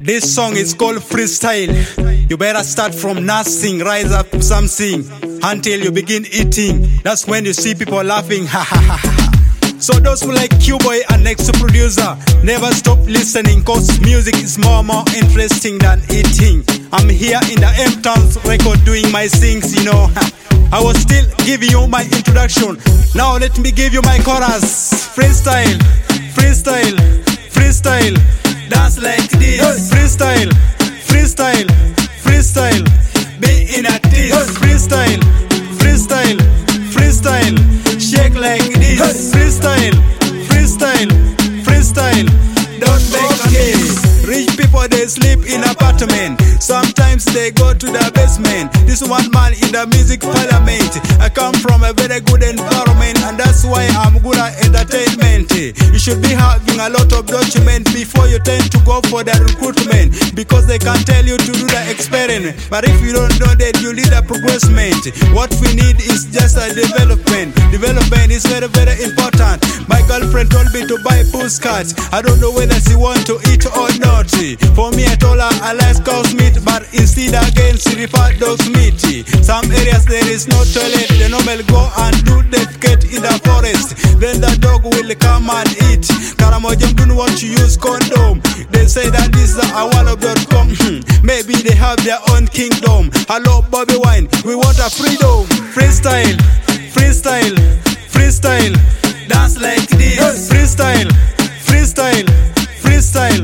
This song is called Freestyle. You better start from nothing, rise up to something until you begin eating. That's when you see people laughing. Ha ha ha ha. So those who like Q-Boy and next to producer, never stop listening, cause music is more interesting than eating. I'm here in the M-Towns record doing my things, you know. I was still giving you my introduction. Now let me give you my chorus. Freestyle, freestyle, freestyle. Dance like this. Freestyle, freestyle, freestyle. Be in a this. Freestyle, freestyle, freestyle. Shake like this. Freestyle, freestyle, freestyle. Don't make a mess. Rich people, they sleep in apartment. Sometimes they go to the basement. This one man in the music parliament. I come from a very good environment, and that's why I'm good at entertainment. You should be having a lot of documents before you tend to go for the recruitment, because they can tell you to do the experiment. But if you don't know that, you need a progressment. What we need is just a development. Development is very, very important. My girlfriend told me to buy postcards. I don't know whether she wants to eat or not. For me, I told her I like cow's meat, but instead again she preferred dog's meat. Some areas there is no toilet. The normal go and do defecate in the forest. Then the dog will come and eat. Karamoja don't want to use condom. They say that this is awalob.com. Maybe they have their own kingdom. Hello Bobby Wine, we want a freedom. Freestyle, freestyle, freestyle. Dance like this. Freestyle, freestyle, freestyle.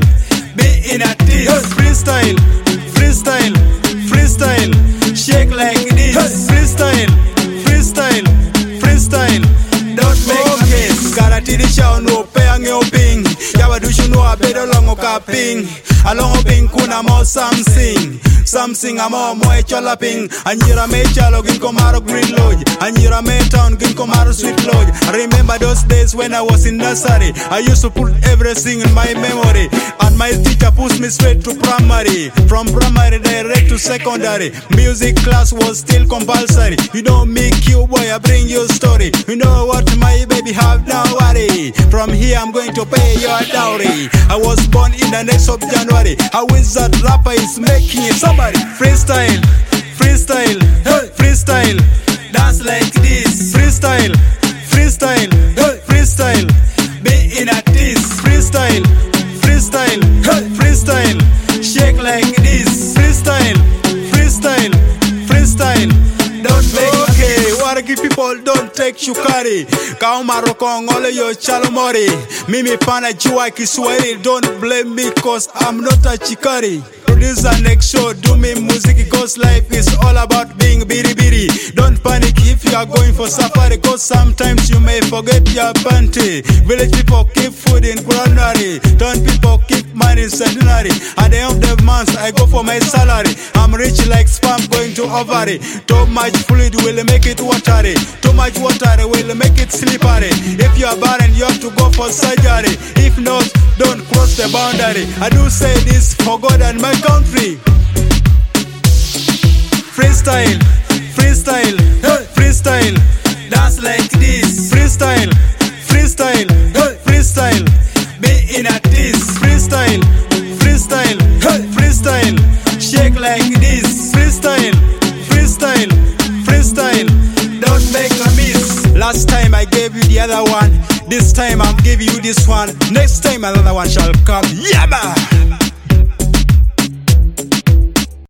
Be in a this. Freestyle, freestyle, freestyle. Shake like this. Freestyle, freestyle, freestyle. Don't make a mess. Karatirisha no payang yo ping. Yabadushu no abedo longo kaping. Alongo ping kuna mo something. Something amo mo echola ping. Anyira me chalo gin komaro green lodge. Anyira me town gin komaro sweet lodge. I remember those days when I was in nursery. I used to put everything in my memory, and my teacher pushed me straight to primary. From primary direct to secondary. Music class was still compulsory. You know me, Q-Boy, I bring you story. You know what my baby have, now worry. From here I'm going to pay your dowry. I was born in the next of January. A wizard rapper is making it. Somebody freestyle, freestyle, freestyle. Dance like this. Freestyle, freestyle, freestyle. Be in a this. Freestyle, freestyle, freestyle. Shake like this. Freestyle, freestyle, freestyle. Don't make okay. Waragi people don't take shukari. Kauma rokong ole yo chalomori. Mimi pana jua Kiswahili. Don't blame me cause I'm not a chikari. Producer next show, do me music, cause life is all about being biri biri. Don't panic if you are going for safari, cause sometimes you may forget your panty. Village people keep food in granary. Town people keep money in centenary. At the end of the month, I go for my salary. I'm rich like sperm going to ovary. Too much fluid will make it watery. Too much water will make it slippery. If you are barren, you have to go for surgery. If not, don't cross the boundary. I do say this for God and my country. Freestyle, freestyle, freestyle. Dance like this. Freestyle, freestyle, freestyle. Be in a this. Freestyle, freestyle, freestyle. Shake like this. Freestyle, freestyle, freestyle. Don't make a miss. Last time I gave you the other one. This time I'm giving you this one. Next time another one.